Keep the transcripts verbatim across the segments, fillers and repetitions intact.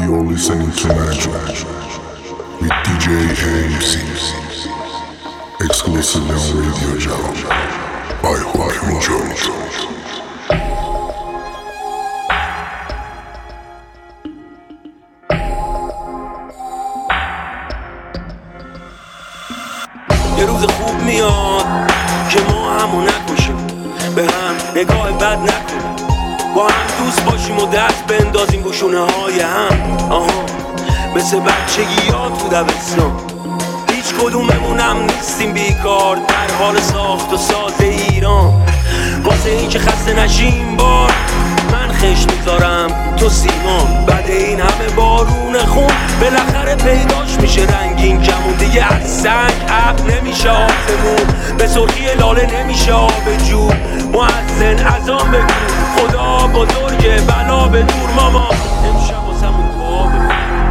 You're listening to Magic with D J A M C, exclusively on Radio Java. I hope you enjoy it. یه روز خوب میاد که ما همو نکشیم، به هم نگاه بد نکنیم، با هم دوست باشیم و دست بندازیم گوشونه های هم. آها مثل بچگی ها تو دبستان، هیچ کدوممونم نیستیم بیکار در حال ساخت و ساز ایران. واسه این که خسته نشیم بار من خش میذارم تو سیمان، بعد این همه بارون خون بالاخره پیداش میشه رنگین کمون. دیگه از سنگ اب نمیشه آسمون، به سرخی لاله نمیشه آب جو. مؤذن اذان بگو خدا بزرگه بلا به دور ماما، امشب واسمون دعا بگو.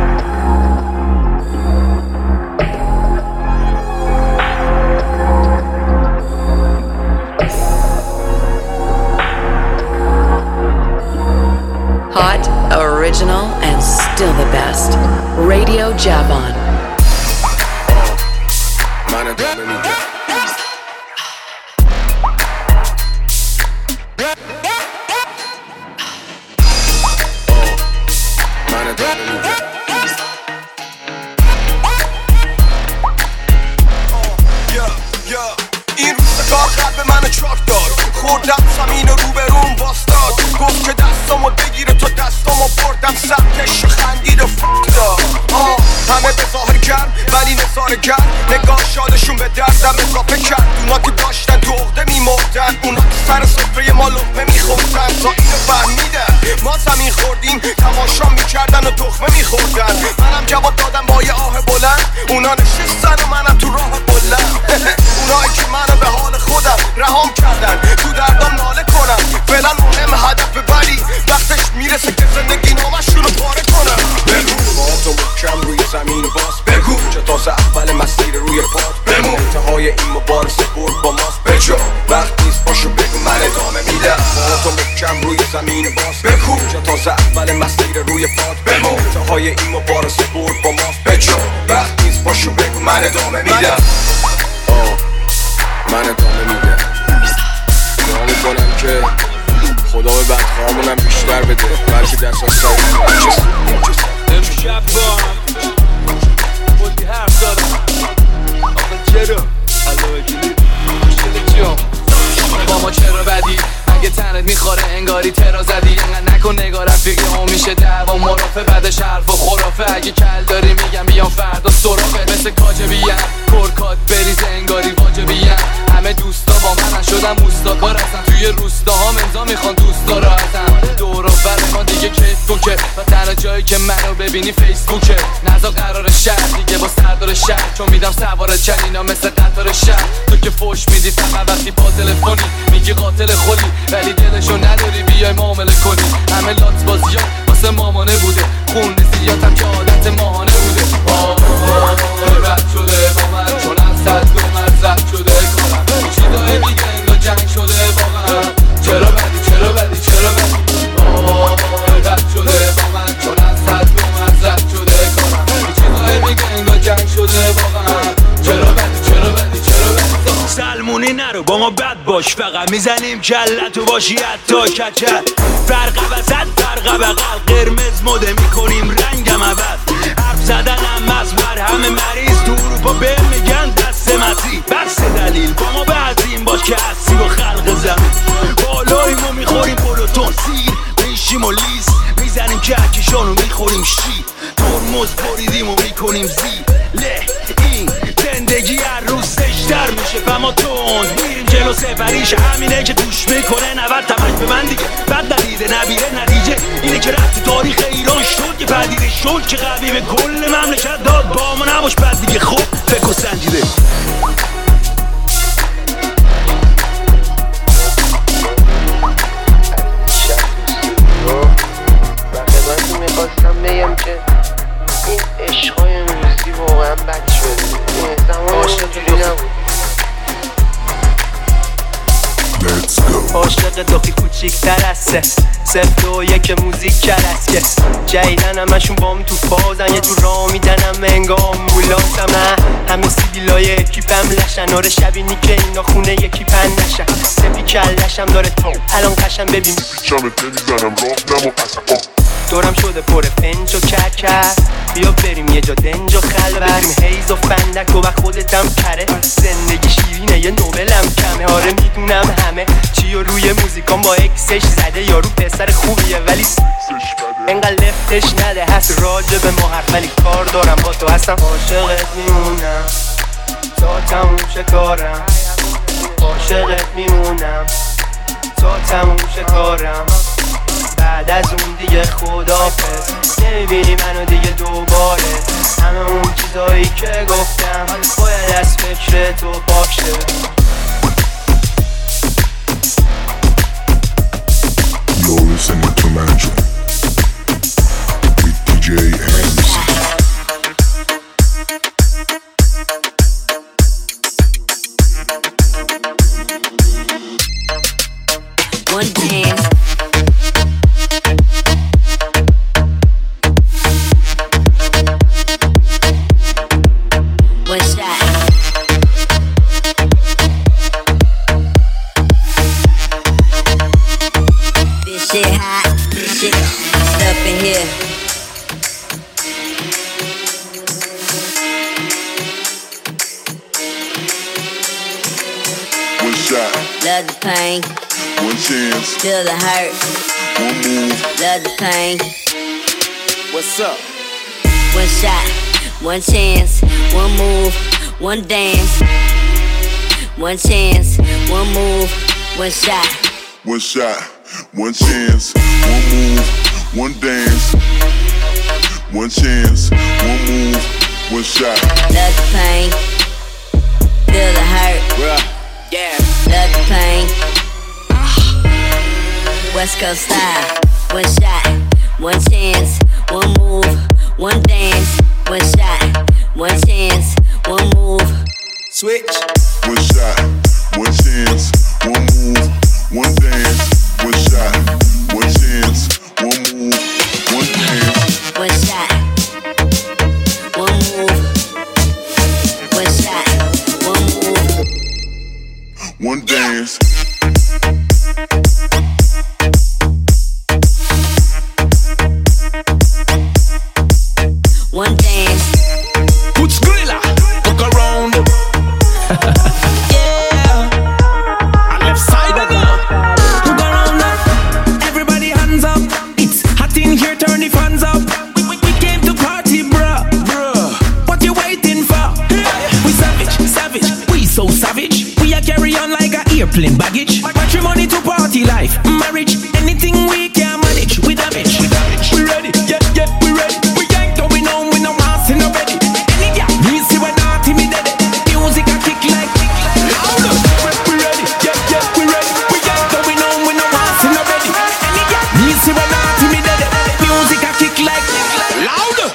Hot, original, and still the best. Radio Javon. من ادامه میگم من ادامه میگم این روزگار قلب من چاک داد، خوردم زمین و روبروم باستاد. گفت که دستامو بگیره تا دستامو بردم سمتش و خندید و فکتا. همه به ظاهر کرد ولی نظاره کرد، نگاه شادشون به دردم اضافه کرد. اونا که داشتن تو عقده میمردن، اونا که سر سفره ما لقمه میخوردن. تا اینو فهمیدن ما زمین خوردیم، تماشا میکردن و تخمه میخوردن. منم جواب دادم با یه آه بلند، اونا نشستن و منم تو راه بلند. اونایی که منو به حال خودم رهام کردن، تو دردام ناله کنم فعلا مهم هدف، ولی وقتش میرسه که زندگی نامشونو پاره کنم. بگو ما تو محکم روی زمین باز، بگو چه تازه اول مسیر روی پاد بمون. انتهای این مبارزه برد با ماست بجا، وقت نیست باشو بگو من ادامه میدم. ما تو محکم روی زمین باز، بگو چه تازه اول مسیر روی پاد بمون. انتهای این مبارزه برد با ماست بجا، وقت نیست باشو بگو من ادامه میدم. من ادامه میدم، دعا میکنم که خدا به بدخواهمونم بیشتر بده، بلکه دست از سایی امشب با هم بودی حرف دارم آقا چرا علاوه گیری مشکل چیام با ما چرا بدی؟ اگه تنت میخوره انگاری ترا زدی. اینقدر نکن نگاه رفیقی هم میشه دعوا مرافه، بعدش حرف و خرافه. اگه کل داری میگم بیام فردا سرافه، مثل کاجبیم کرکات بریز انگاری واجبیم. همه دوستا با منن شدم موستا هستن، توی روستاها امضا میخوان دوستا را ازم. دور و بر ما دیگه کیفبوکه و تنها جایی که منو ببینی فیسبوکه. نزا قرار شهر دیگه با سردار شهر، چون میدم سوار چلینا مثل قطار شهر. تو که فوش میدی فقط وقتی با تلفنی میگی قاتل خلی، ولی دلشو نداری بیای معامله کنی. همه لات بازی ها واسه مامانه بوده، خون زیادم که عادت ماهانه بوده. آه رد شده با من چون از صد دو مرزد شده کنم. چیزای میگه انگاه جنگ شده واقعا، چرا بدی چرا بدی چرا بدی. آه رد شده با من چون از صد دو مرزد شده کنم. چیزای میگه انگاه جنگ شده واقعا، چرا بدی چرا بدی چرا بدی. سلمونی نرو با ما بد باش، فقط میزنیم کلتو باشی حتی کچل. فرق وسط فرق بغل قرمز مده میکنیم رنگم عوض. حرف زدنم از مرهم مریض، تو اروپا به میگن دست مسیح. بس دلیل با ما بعضیم باش که هستی و خلق زمین. بالاییم و میخوریم پلوتون سیر، میشیم و لیست میزنیم کهکشان و میخوریم شیر. ترمز بریدیم و میکنیم زیر له. این زندگی هر روز سشتر میشه فما تند، میریم جلو سفریش همینه که توش میکنه نود تمش به من دیگه. بد ندیده نبیره نتیجه اینه که رفت تو تاریخ ایران شد که پدیده شد که قوی به کل مملکت داد. با ما نباش بد دیگه خب فکر و سنجیده. من میخواستم بگم که این عشقای امروزی واقعا بد شد. زمان اینجوری نبود. Let's go. عاشق داخی کوچیک تر از سس سفت و یک موزیک کرسکه جایدن همشون بام تو پازن یه تو را میدنم انگام بولاسم همه سیدیلای اکیپم لشن آره شبینی که اینا خونه یکی پندشن سپی کلشم داره تو الان قشم ببین پیچمت نمیزنم راه نمو اصفا دورم شده پر فنج و کرکر بیا بریم یه جا دنج و خلوت هیز و فندک و خودتم پره زندگی شیرینه یه نوبلم کمه آره میدونم همه چی و روی موزیکان با اکسش زده یارو پسر خوبیه ولی انقدر لفتش نده هست راجع به ما حرف ولی کار دارم با تو هستم عاشقت میمونم تا تموم شه کارم عاشقت میمونم تا تموم شه کارم بعد از اون دیگه خدافظ نمیبینی منو دیگه دوباره همه اون چیزایی که گفتم باید از فکر تو باشه You're listening to Mantra with D J M C. One dance. One shot. This shit hot. This shit up in here. One shot, Love the pain. one chance, Feel the hurt. one move. Love the pain. What's up? One shot, one chance, one move, one dance. One chance, one move, one shot. One shot, one chance, one move, one dance. One chance, one move, one shot. Love the pain. Feel the hurt. Yeah. Love the pain. West Coast style. One shot, one chance, one move, one dance. One shot, one chance, one move. Switch. One shot, one chance, one move, one dance. One shot, one chance, one move, one dance. One shot, one move. One shot, one move. One dance. One dance. Put Skrilla, look around. Yeah. And left side of now. Look around now. Everybody hands up. It's hot in here, turn the fans up. We, we, we came to party, bruh. Bruh. What you waiting for? We savage, savage. We so savage. We are carry on like a airplane baggage. Matrimony to party life. Marriage, anything we can manage. We damage. We damage. We ready. Yeah, yeah, we ready. We ain't going on with no ass in already. Any girl, me see when not me dead. Music a kick like louder. We ready. Yeah, yeah, we ready. We ain't going on with no ass in already. Any girl, me see when not me dead. Music a kick like louder.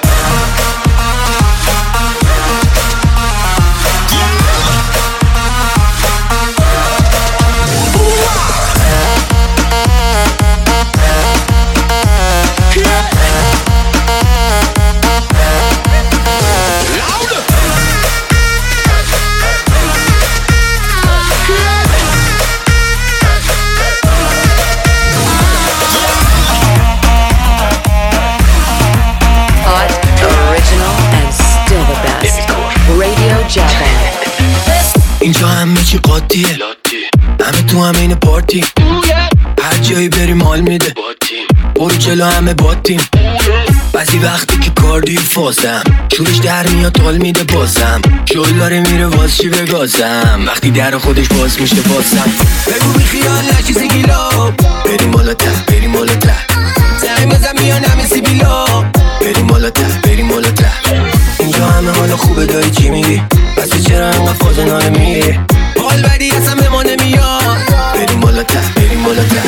Hot, original, and still the best. Radio Java. اینجا همه چی قاطیه همه تو همین پارتی هر جایی بریم حال میده برو جلو همه باتیم بعضی وقتی که کاردی فازم شورش در میاد حال میده بازم شل داره میره واز چی بگازم وقتی در خودش باز میشه بازم بگو بی خیال نشی سیگیلا بریم بالا ته بریم بالا ته زنگ بزن میان همه سیبیلا بریم بالا ته بریم بالا ته اینجا همه حالا خوبه داری چی میگی بسی چرا انقدر فازنانه میگی حال بدی اصلا به ما نمیاد بریم بالا ته بریم بالا ته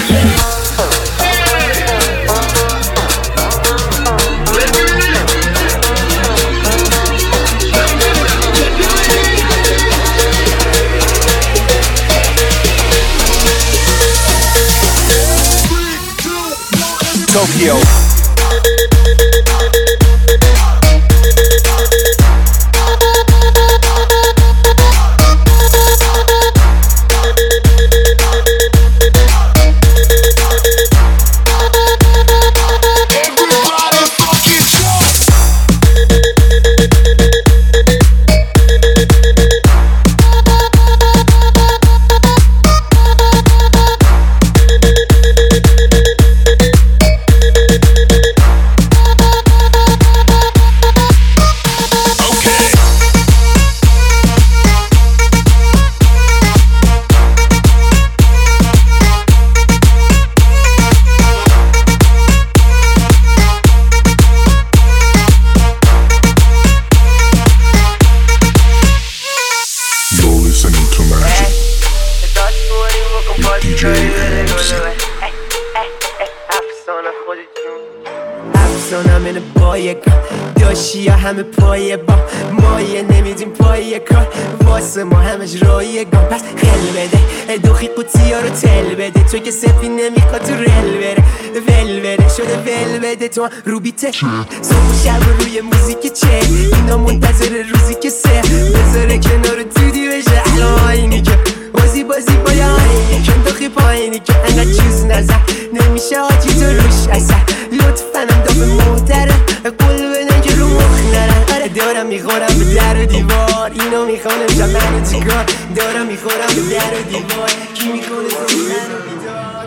لاشی ها همه پایه با مایه نمیدیم پایه کار واسه ما همش رایگان پس خل بده دوخی قوطی ها رو تل بده تو که سفی نمیخواد تو رل بره ول بره شده ول بده تو رو بیته صبح و شب روی موزیک چه اینا منتظر روزی که سه بذاره کنار دودی بشه الان اینی که بازی بازی بایانی کن دوخی پایینی که انقدر چیز نزد نمیشه آجی تو روش اصلا لطفاً هم دابه محترم قول بدن که رو مخ نرم آره دارم میخورم به در و دیوار اینو میخوانم جا منو چیکار دارم میخورم به در و دیوار کی میکنه تو منو بیدار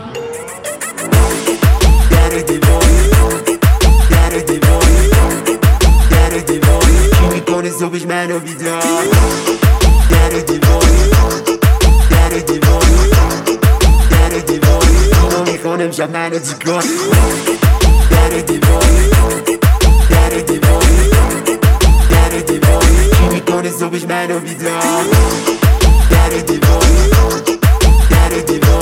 در و دیوار در و دیوار در و دیوار کی میکنه صبحش منو بیدار در و دیوار در و دیوار در و دیوار اینو میخوانم جا منو چیکار در و دیوار در و دیوار در و دیوار کی میکنه صبحش منو بیدار در و دیوار در و دیوار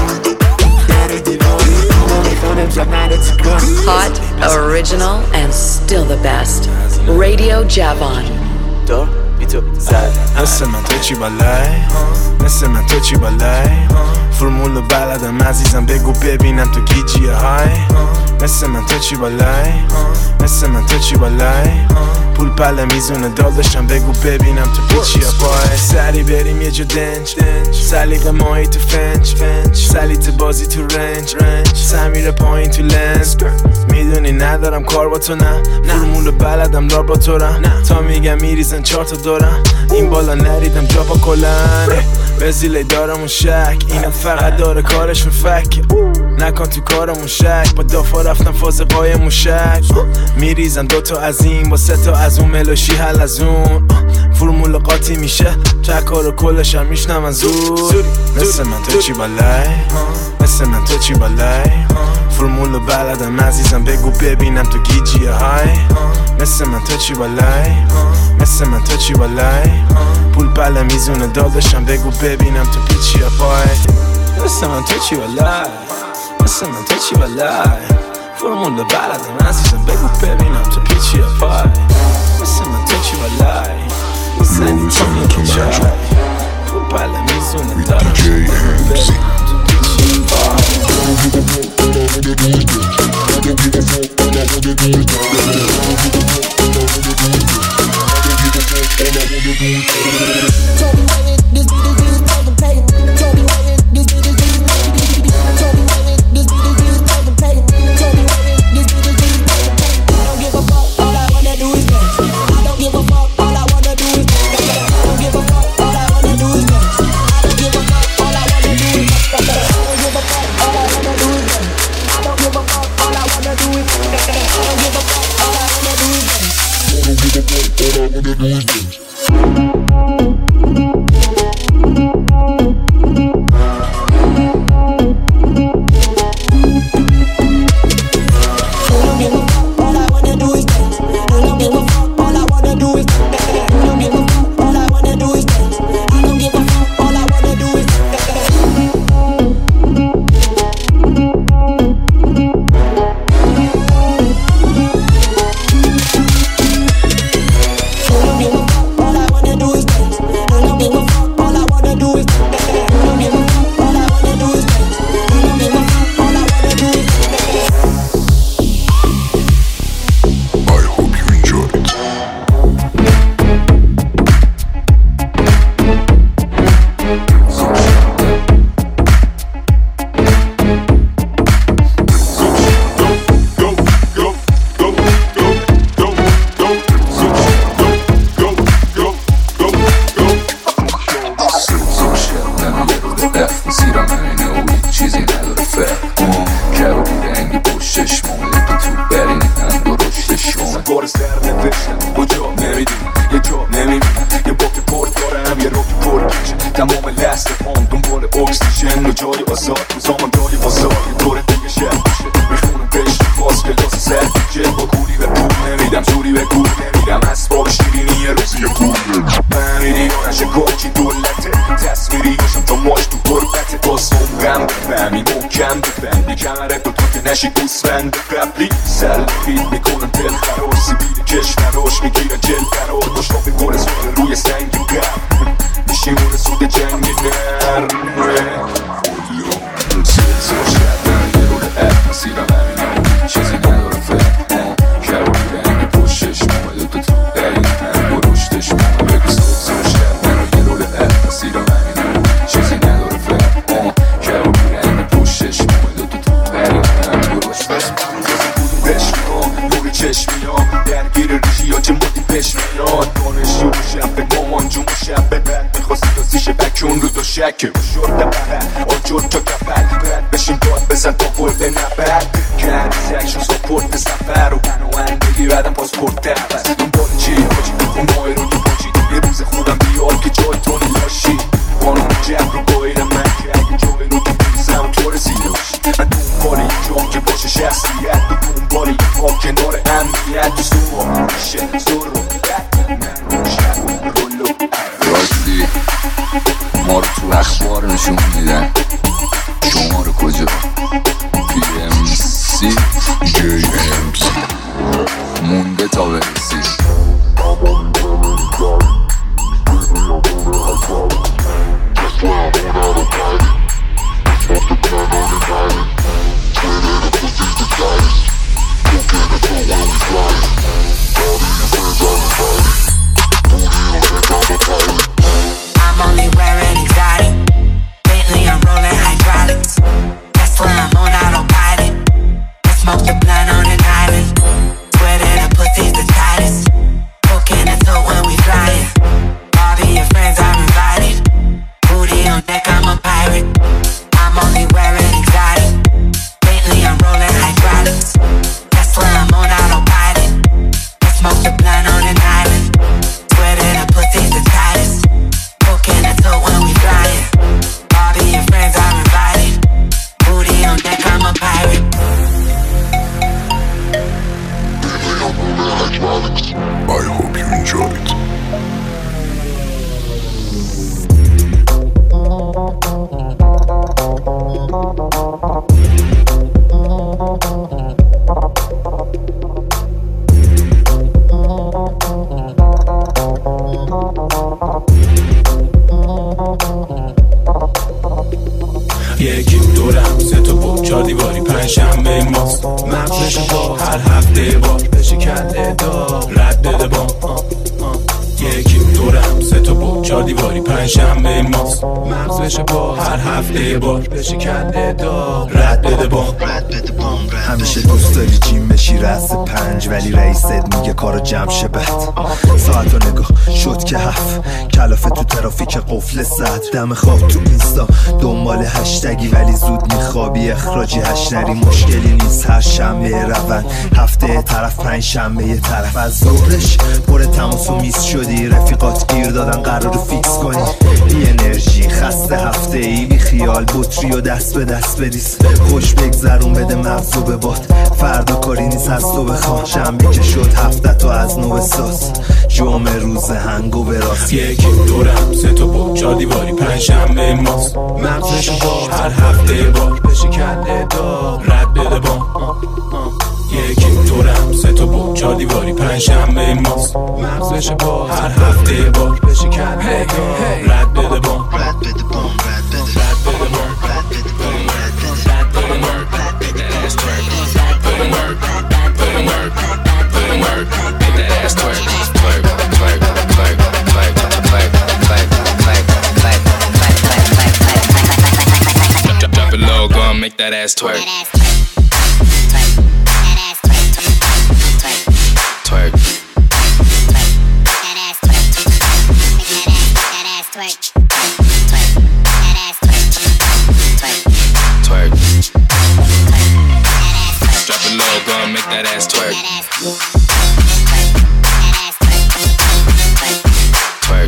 در و دیوار اینو میخوانم جا منو چیکار Hot, original, and still the best. Radio Javon. دار بی تو زد مثل من تو چی بالای مثل من تو چی بالای فرمولو بلدم عزیزم بگو ببینم تو گیجیه های مثل من تو چی بالای مثل من تو چی بالای پول پله میزونه داداشم بگو ببینم تو پیچیه پای سری بریم یه جا دنج سلیقه ماهی تو فنج سلیت بازی تو رنج سمیره پایین تو لنز میدونی ندارم کار با تو نه فرمولو بلدم دار با تو رم تا میگم میریزن چار تا دورم این بالا نریدم جا با کلن وزیله دارم اون شک اینا فقط داره کارشون فک نکن تو کارمون شک با دافا رفتم فاز قای موشک میریزن دوتا از این با سه تا از اون ملوشی حل از اون فرمول قاطی میشه تکار و کلش هم میشنم از زور مثل من تو چی بالای مثل من تو چی بالای فرمولو بلدم عزیزم بگو ببینم تو گیجیه های مثل من تو چی بالای مثل من تو چی بالای پول پله میزونه داداشم بگو ببینم تو پیچیه پای مثل من تو چی بالای مثل من تو چی بالای فرمولو بلدم عزیزم بگو ببینم تو پیچیه پای مثل من تو چی بالای میزنی چونی که جای پول پله میزونه داداشم بگو ببینم تو پیچیه پای نشی گوسفند قبلی سلفید میکنن دل خراش سیبیل کشوراش میگیرن جل برات باشتا میکنه سوره روی سنگ قبل میشیمونه سود جنگ نرمه زلزل شدن یه رول اب مسیرم همینه چیزی نداره فهم شبایی رنگ پشتش مامده تو تو دقیق هم برشتش مامده بگو زلزل شدن یه رول اب مسیرم همینه چیزی نداره فهم شبایی رنگ پشتش مامده تو تو دقیق هم برشتش چشمیان درگیر ریشی ها چه مدی پیش میاد دانشجو شب به مامان جون شب به بعد میخواستی دازیشه بکون رو دو شکه شد دبره آجور تا کپل برد بشین داد بزن تا برد نبرد کردی سکشن ساپورت سفر و بناهن بگی بعدم پاسپورت دبست دنبال چی حاجی خونای رو تو باشی یه روز خودم بیاد که جای تو نیاشی بانون جب رو بایر من که اگه جای رو تو بیزم تو رسیده باشی من دنبال این جام که باشه شخصیت دنبال این ها کنار امنیت تو سوها میشه زور رو من رو شب رولو راستی ما رو تو اخبار نشون میدن شما رو کجا پی ام سی جی ام سی مونده تا برسی I'm only wearing exotic. Lately I'm rolling hydraulics. That's why I'm on autopilot. I smoke the blunt on an island. Swear that the pussy's the tightest. Cocaine and tote when we flying. All of your friends are invited. Booty on deck, I'm a pirate. I'm only wearing exotic. Lately I'm rolling hydraulics. That's why I'm on autopilot. I smoke the blunt on an island. Swear that the pussy's the tightest. Cocaine and tote when we flying. All of your friends are invited. Booty on deck, I'm a pirate. I hope you enjoyed. یکی دورم سه تا بود چار دیواری پنج شنبه ماست مغزشو با هر هفته بار بشه کنده دار رد بده بام یکی دورم سه تا بود چار دیواری پنج شنبه ماست مغزشو با هر هفته بار بشه کنده دار رد بده بام همیشه دوست داری جیم بشی رأس پنج ولی رئیست میگه کارو جمع شه بد ساعتو نگاه شد که هفت کلافه تو ترافیک قفل صد دم خواب تو اینستا دنبال هشتگی ولی زود میخوابی اخراجی هشنری مشکلی نیست هر شنبه روند هفته طرف پنج شنبه یه طرف از ظهرش پر تماس و میز شدی رفیقات گیر دادن قرار فیکس کنی بی انرژی خسته هفته ای بی خیال بطری و دست به دست بریز خوش بگذرون بده مغزو به باد فردا کاری نیست از تو بخواه شنبه که شد هفته تو از نو بساز جمعه روز هنگو براست یکی دورم سه تا بود چار دیواری پنج شنبه ماست مغزشو با هر هفته بار بشه کنده دار رد بده بام یکی دورم سه تا بود چار دیواری پنج شنبه ماست مغزشو با هر هفته بار بشه کنده دار رد بده بام رد بده بام رد بده رد بده بام رد بده بام رد بده بام رد بده that ass twerk put in work put in work put in work make that ass twerk twerk twerk twerk twerk twerk twerk twerk twerk twerk drop it low go and make that ass twerk twerk twerk drop it low go and make that ass twerk twerk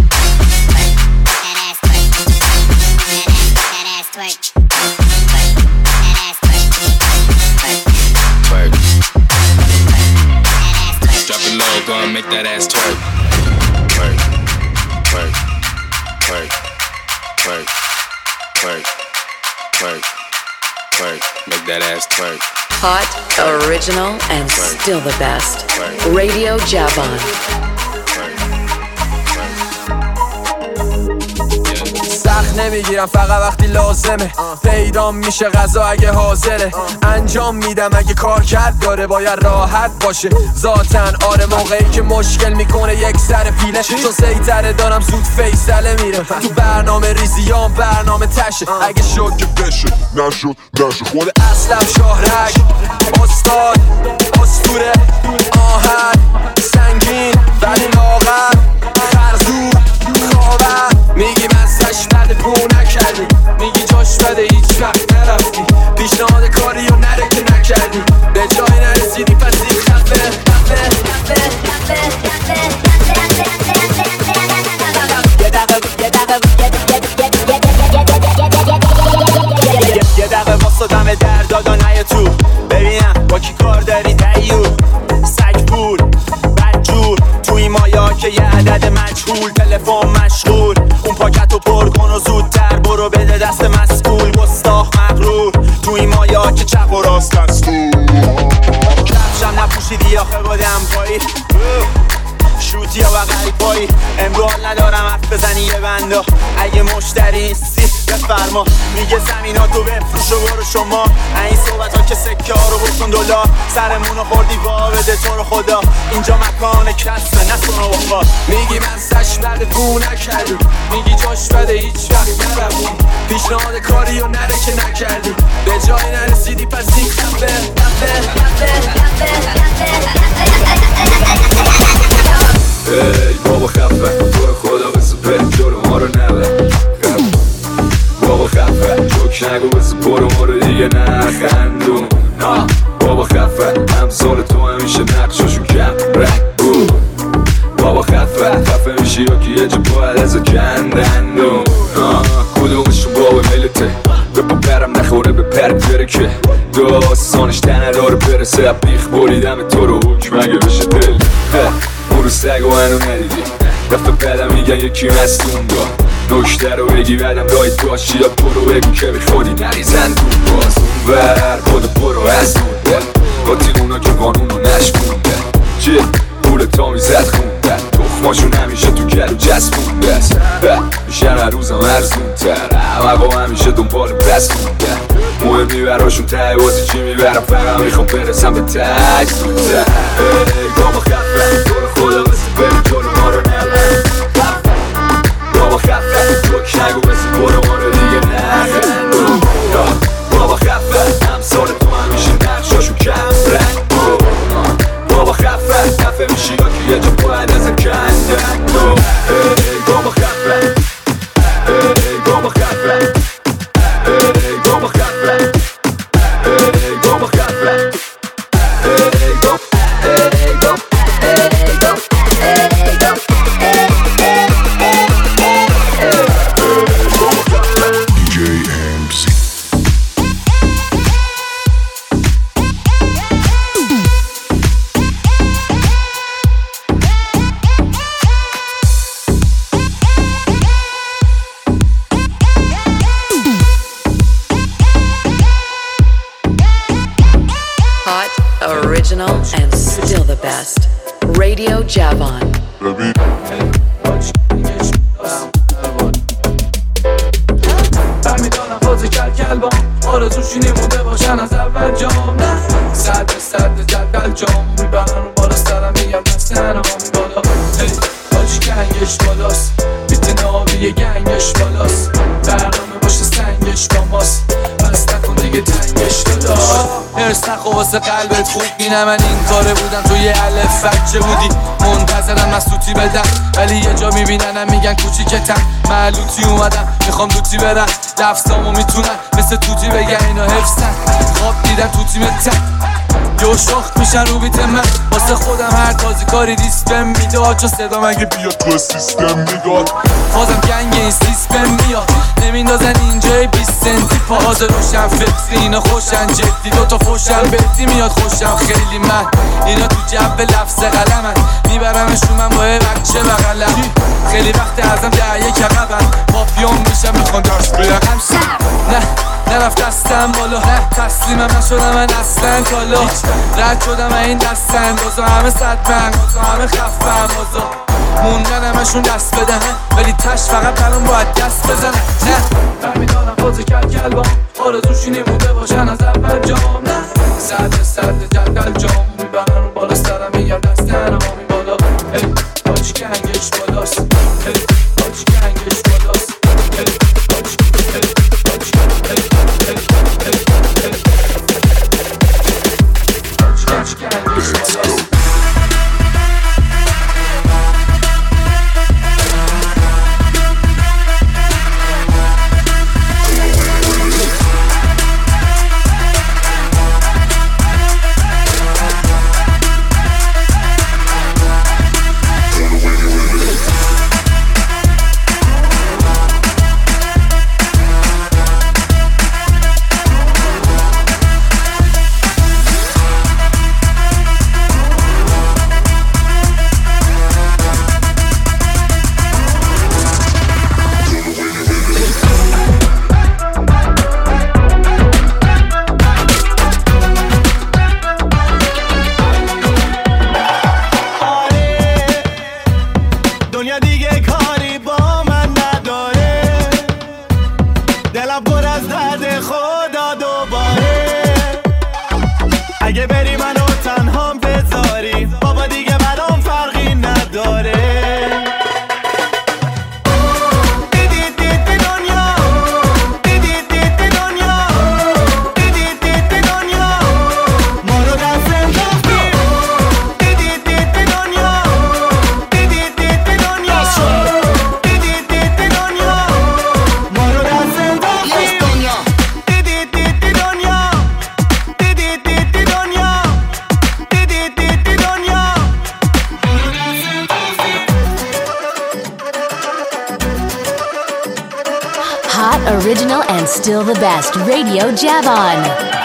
twerk drop it low go and make that ass twerk twerk twerk twerk twerk twerk twerk twerk, make that ass twerk. Hot, original, and still the best. Radio Javon. سخت نمیگیرم فقط وقتی لازمه، پیدام میشه غذا اگه حاضره، انجام میدم اگه کار کرد داره باید راحت باشه ذاتن. آره موقعی که مشکل میکنه یک سر پیله، چون سیطره دارم زود فیصله میره. تو برنامه ریزیام برنامه تشه، اگه شد که بشه، نشد نشه. خود اصلم شاهرگ، استاد اسطوره، آهن سنگین ولی لاغر، خرزور خاور. میگی من سش بده بو نکردی، میگی جاش بده هیچ وقت نرفتی، پیشنهاد کاری و نره که نکردی، به جای نرسیدی پس این خفه خفه یه دقیقه واسه دم در دادا نیا تو، ببینم با کی کار داری دیو سگ پول بدجور توی مایا که یه عدد مجهول، تلفن مشغول، اون پاکتو پر کن و زودتر برو بده دست مسئول، گستاخ مغرور توی مایا که چپ و راست دستور، کفشم نپوشیدی آخه بادم پایی شوتی یا بقری پایی، امروز ندارم حرف بزنی یه بندا، اگه مشتری نیستی بفرما، میگه زمیناتو بفروش و برو شما، این صحبت ها که سکه ها رو بکن دلار، سرمونو خوردی وا بده تو رو خدا، اینجا مکان کسبه نسون و وفا. میگی من سش بده بو نکردی، میگی جاش بده هیچ وقت نرفتی، پیشنهاد کاری و نره که نکردی، به جای نرسیدی پس این خفه خفه ای بابا خفه، تو رو خدا بسو بریم جلو ما رو نبر. بابا خفه، جوک نگو بسو برو ما رو دیگه نخندون. بابا خفه، همسال تو همیشه نقشاشون کم رنگ بود. بابا خفه، خفه میشی یا که یه جا باید ازا کندندون. کدومشون بابا ملته بپا برم نخوره به پرک بره که داستانش تنه داره برسه، بیخ بریدم تو رو حکم اگه بشه دل. اون رو سگ و هنو ندیدی دفعه بعدم میگن یکی مستون دار، نکته رو بگی بعدم دایت باشی یا برو بگو که میخوری نریزن دون باز اون ور خود برو از دونده قاطی اونا که قانونو نشمونده، چه پول تا میزد خونده، تخماشون همیشه تو گلو جسبونده است، میشن هر روزم ارزون تر، همه همیشه دنبال بست مونده، مهمی براشون ته بازی چی میبرم، فقط میخوام برسم به تک زودتر. ای بابا خفه، تو رو خدا بسی بریم جلو ما رو نبر. بابا خفه، جوک نگو بسی برو ما رو دیگه نخندون. بابا خفه، همسال تو همیشه نقشاشون کم رنگ بود. بابا خفه، خفه میشی یا که یه جا باید ازم کندن. ای بابا خفه، ای بابا خفه، ای بابا خفه، ای بابا خفه، ای بابا ای بابا ای بابا ای بابا دی جی ام سی. Hot, original, and still the best. Radio Javon. برمیدانم بازی کل کلبام آرزوشی نمونده باشن از اول جام، نه صد صد جدل جام میبرن رو بالا سرم میگم دستن هم بالا، هی حاجی گنگش بالاست، بیتن آبی گنگش بالاست، برنامه باشه سنگش با ماست، پس نکن دیگه تنگش دادا، ارس نخوا واسه قلبت خوب بینم، من این کاره بودم تو یه الف بچه بودی منتظرم از توتی بدم، ولی یه جا میبیننم میگن کوچیکتم، معلوتی اومدم میخوام دوتی برم، لفظامو میتونن مثل توتی بگن اینا حفظن، خواب دیدم تو تیمتم یو شاخت میشن رو بیت من، واسه خودم هر تازی کاری دیسپم میداد، چون صدام اگه بیاد تو سیستم میداد، بازم گنگ این سیستم میاد، نمیندازن اینجای بیست سنتی پاز روشن فکسی، اینا خوشن جدی دوتا فوشن بدی میاد خوشم خیلی من، اینا تو جو لفظ قلمن، میبرمشون من با بچه بغلم، خیلی وقت ازم ده یک عقبن، مافیام میشم میخوان درس برقم، نه نرفت دستم بالا، نه تسلیم من شدم من اصلا کالا رد شدم این دستن بازا همه صدمن بازا همه خفن بازا موندن همشون دست بدن ولی تش فقط برام باید دست بزنن نه برمیدانم بازه کل کل با آرزوشی نمونده باشن از اول جام نه سرد سرد جدل جام میبرن رو بالا سرم میگم دست تنم آمی بالا ای باچی که هنگش بالاست ای باچی که هنگش بالاست ای باچی ای باچی ای ای ای ای باچی که هنگش بالاست Original and still the best. Radio Javon.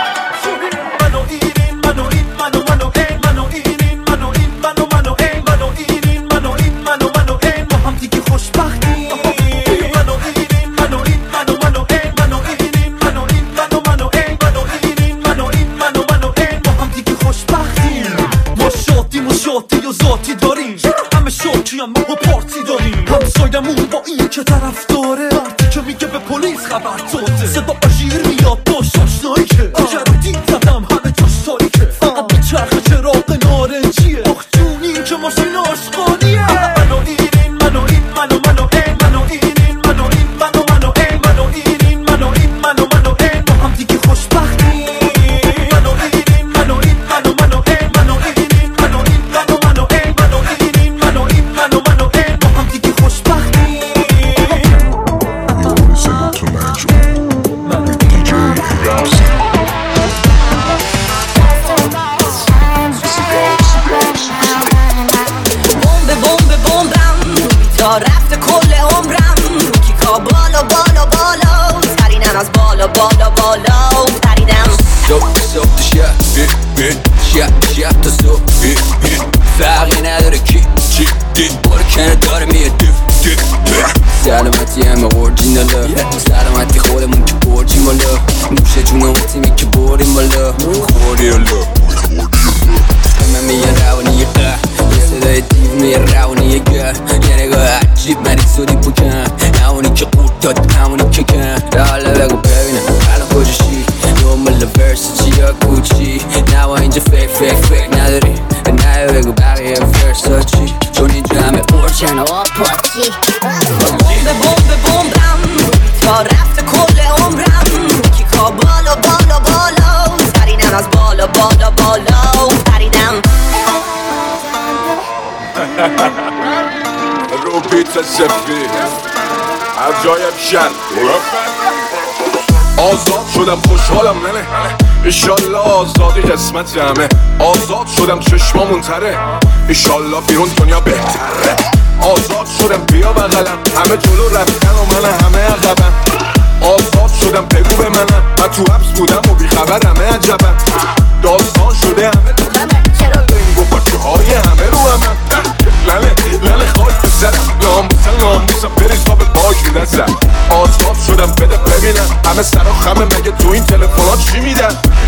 آزاد شدم خوشحالم ننه ایشالله آزادی قسمت همه آزاد شدم چشمامون تره ایشالله بیرون دنیا بهتره آزاد شدم بیا بغلم همه جلو رفتن و من همه عقبم آزاد شدم بگو به منم من تو حبس بودم و بیخبر همه عجبم داستان شده همه تو همه چرا این گو پاچه های همه رو همم لله لله خواهی بزنم ناموسم ناموسم بریز تا به باش میدستم آزاد شدم بده ببینم همه سر و خمه مگه تو این تلفنات چی میدن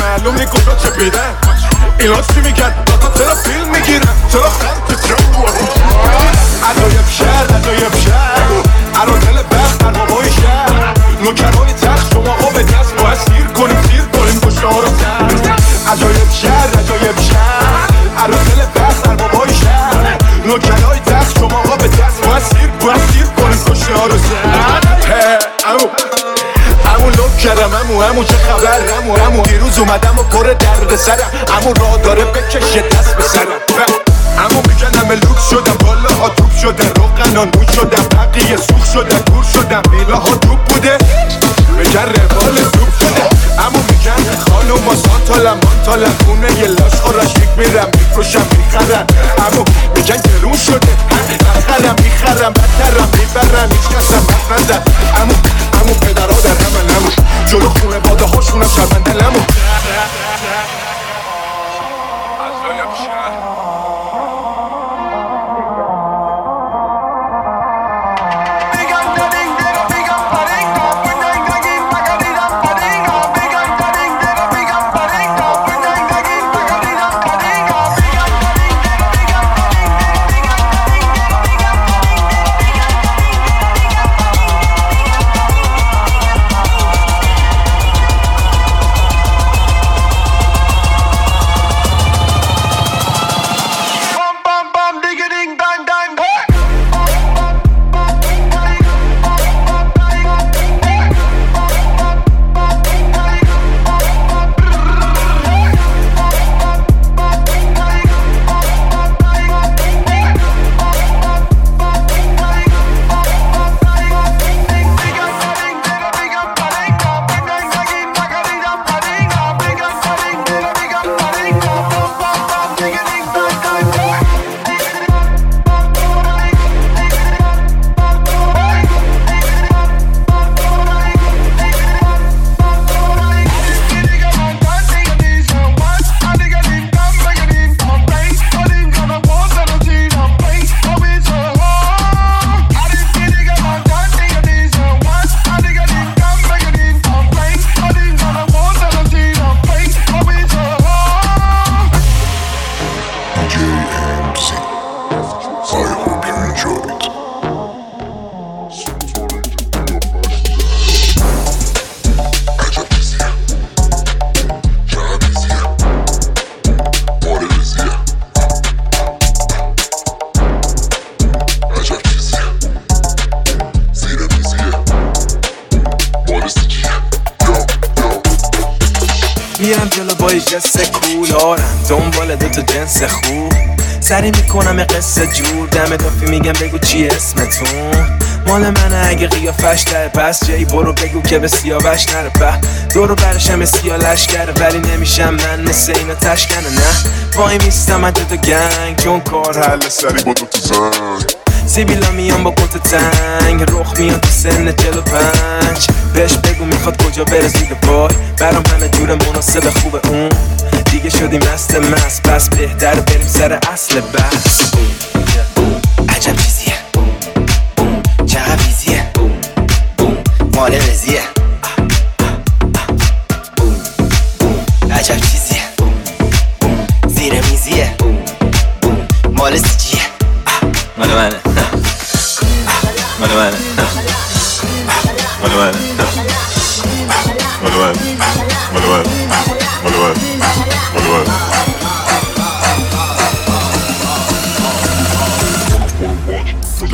معلوم نی کجا چه پیدن اینا چی میگن داتا چرا فیلم میگیرن چرا خط چرا عجایب شهر عجایب شهر عرا دل بخت در بابای شهر نوکرهای تخت شما ها به دست باید سیر کنیم سیر کنیم گوشه ها رو سر عجایب شهر عجایب شهر عرا دل بخت در بابای شهر نوکرهای تخت شما ها به دست باید سیر باید سیر کنیم گوشه ها رو سر امو امو لوک کردم امو امو چه خبر امو امو دیروز اومدم و پر درد سرم امو راه داره بکشه دست به سرم امو میگن همه لوک شدم بالا ها توپ شدن روغنان بود شدم بقیه سوخ شدن دور شدم بیلا ها توپ بوده میگن روال توپ شده امو میگن خانوما سانتالم مانتالم خونه یه لاش خورش یک میرم میکشم میخرم امو میگن گرون شده نخرم میخرم بدترم میبرم هیچ کسم بد نزد امو امو پدرها در همه نمو جلو خونه باده هاشونم شرمنده لمو میرم جلو با یه جست کولارم دنبال دوتا جنس خوب سری میکنم قصه جور دم دافی میگم بگو چی اسمتون مال منه اگه قیافش داره پس جایی برو بگو که به سیاوش نره به دورو برشم سیا لشکره ولی نمیشم من مثل اینا تشکنه نه وای میستم من دوتا گنگ چون کار حل سری با دوتا زنگ سیبیلا میان با کت تنگ رخ میان تو سن چلو پنج بهش بگو میخواد کجا بره زود بای برام همه جور مناسب خوبه اون دیگه شدیم مست مست پس بهتر بریم سر اصل بحث عجب چیزیه چقدر بیزیه مال رزیه عجب چیزیه زیر میزیه مال سیجیه مال منه مال منه مال منه مال منه مال منه مال منه مال منه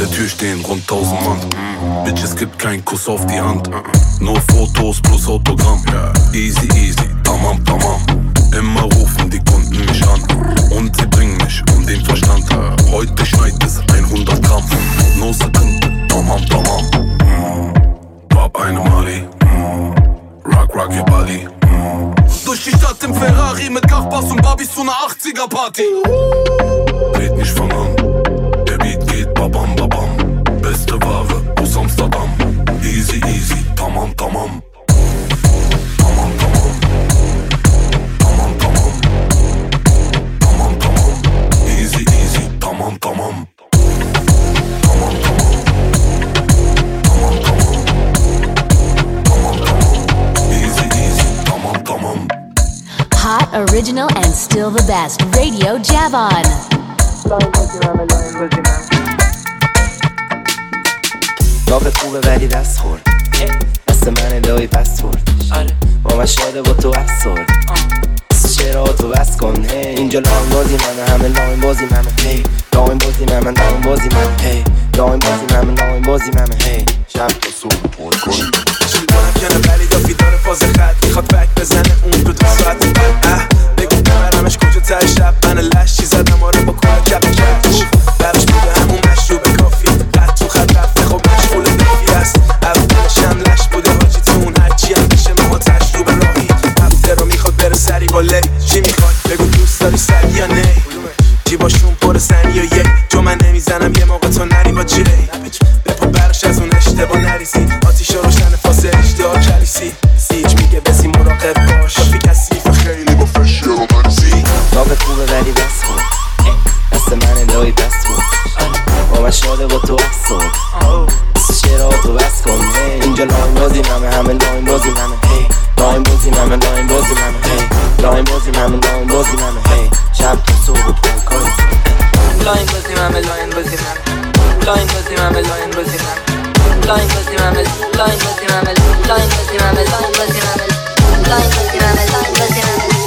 der Tür stehen rund tausend Mann. Bitch, es gibt keinen Kuss auf die Hand. Nur Fotos plus Autogramm. Easy, easy, tamam, tamam. Immer rufen die Kunden mich an. Und sie bringen mich um den Verstand. Heute schneit es hundert Gramm. No Sekunde, tamam, tamam. Bab eine Mali. Rock, rock your body. Durch die Stadt im Ferrari mit Gachbass und Babys zu einer achtziger Party. Red nicht von an. Der Beat geht babam, babam. Beste Ware aus Amsterdam. Easy, easy, tamam, tamam. Tamam, tamam. Tamam, tamam. Tamam, tamam. Easy, easy, tamam, tamam. Tamam, tamam. Tamam, tamam. Tamam, tamam. Easy, easy, tamam, tamam. Hot, original, and still the best. Radio Javon. نابت خوبه ولی دست خورد دست من الهی پس برد با من شاده با تو افسرد چرا تو بس کن اینجا لاین بازی منه همه لاین بازی منه هی لاین بازی منه لاین بازی منه هی لاین بازی منه لاین بازی منه هی شب تو صبح پر کنی شیدانم کنه ولی دا فیدان فاز خط میخواد بک بزنه اون تو دو ساعت بعد بگو ببرمش کجا تر شب من لش چی زدم آره با کار کپ کپش برش بوده همون مشروب کافی قد تو خط رفته خب مشغول دافی است اولش هم لش بوده حاجی تو اون هرچی هم بشه ما تشروب راهی هفته رو میخواد بره سری با لی چی میخوای بگو دوست داری سری یا نه جیباشون پر سنی یا یک جو من نمیزنم یه موقع تو نری با جی بپا برش از اون اشتباه نریسی آتیش روشن فاسه اشتها کلیسی سیج میگه بسی مراقب باش کافی کسیف خیلی با فشی رو مرزی نابت خوبه ولی بس خود دست من الهی پس بود با من شاده با تو افسرد چرا تو بس کن اینجا لاین بازی منه همه لاین بازی منه هی لاین بازی منه لاین بازی منه هی لاین بازی منه لاین بازی منه هی شب تو صبح پر کنی لاین بازی منه لاین بازی منه لاین بازی منه لاین بازی منه لاین بازی منه لاین بازی منه لاین بازی منه لاین بازی منه لاین بازی منه لاین بازی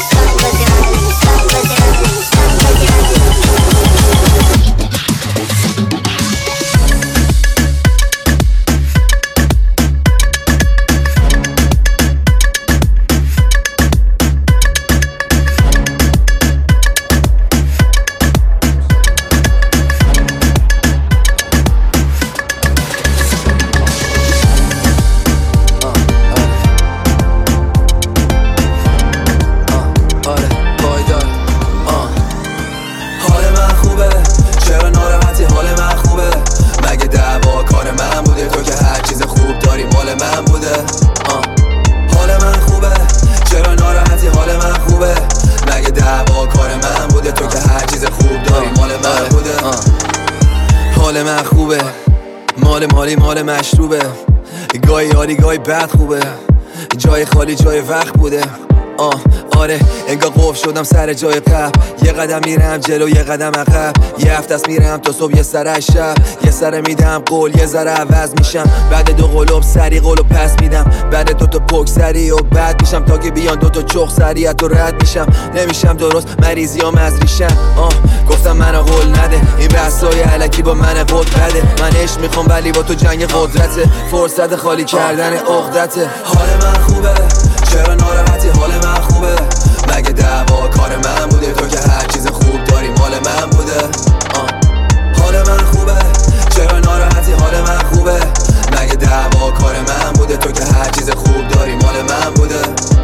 مالی مال مشروبه گاهی حالی گاهی بد خوبه جای خالی جای وقت بوده آه آره انگار قفل شدم سر جای قبل یه قدم میرم جلو یه قدم عقب یه هفته است میرم تا صبح یه سر از شب یه سر میدم قول یه ذره عوض میشم بعد دو قلوب سری قولو پس میدم بعد دو تا پک سری و بعد میشم تا که بیان دو تا چخ سری تو رد میشم نمیشم درست مریضیام از ریشم آه گفتم منو قول نده این بحثای الکی با من قد بده من عشق میخوام ولی با تو جنگ قدرته فرصت خالی کردن عقدته حال من خوبه چرا ناراحتی حال من خوبه مگه دعوا کار من بوده تو که هر چیز خوب داری مال من بوده آه. حال من خوبه چرا ناراحتی حال من خوبه مگه دعوا کار من بوده تو که هر چیز خوب داری مال من بوده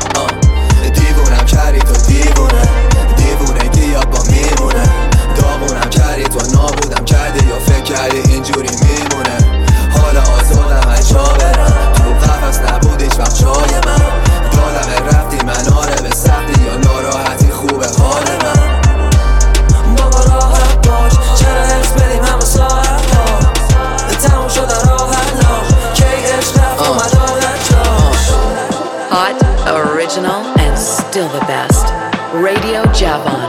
آه. دیوونم کردی تو دیوونه دیوونه یاد با میمونه داغونم کردی تو نابودم کردی یا فکر کردی اینجوری میمونه حالا آزادم از جا برم تو قفص نبود هیچ وقت جای من دادم رفتی من آره به سختی یا ناراحتی خوبه حال من بابا راحت باش چرا حرس بدیم همه ساعت ها تموم شده راحت ها کی عشق رفت اومد آدت جاش Hot, original, and still the best. Radio Javon.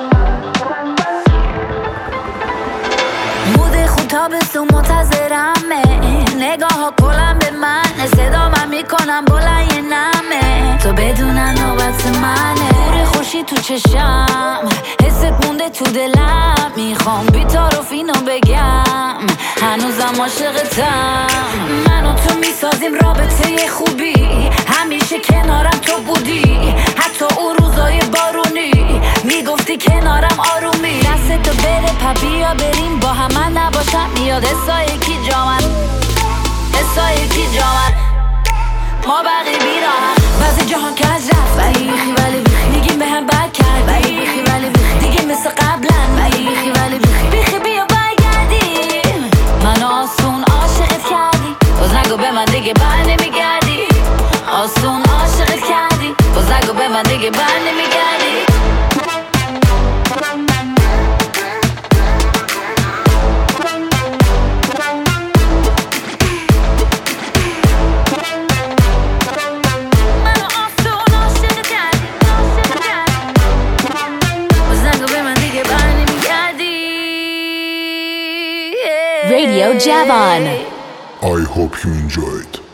مود خود تابستون منتظرمه نگاه ها کلم به من صدا من میکنم بلند یه نمه تو بدونن نوبت منه نور خوشی تو چشم حست مونده تو دلم میخوام بی‌تعارف اینو بگم هنوزم عاشقتم. من و تو میسازیم رابطه خوبی، همیشه کنارم تو بودی، حتی اون روزای بارونی میگفتی کنارم آرومی. دست تو بره پا بیا بریم با هم، من نباشم میاد حسای کی جامن، حسای کی جامن، ما بقیه بیراهم. بعضی جهان که از رفت ولی بیخی ولی بیخی، میگیم به هم بد کرد ولی بیخی ولی بیخی، دیگه مثل قبلا ولی بیخی ولی بیخی، بیخی بیا برگردیم. من آسون عاشقت کردی، باز نگو به من دیگه بر نمیگردی. آسون عاشقت کردی، باز نگو به من دیگه بر نمیگردی. Radio Javon. I hope you enjoyed.